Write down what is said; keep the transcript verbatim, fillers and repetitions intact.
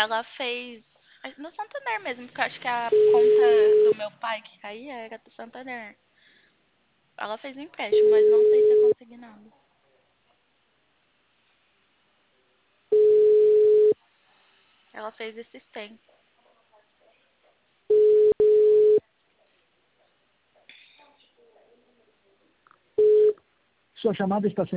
ela fez no Santander mesmo, porque eu acho que a conta do meu pai que caía era do Santander. Ela fez um empréstimo, mas não sei se eu consegui nada. Ela fez esses tempos. Sua chamada está sendo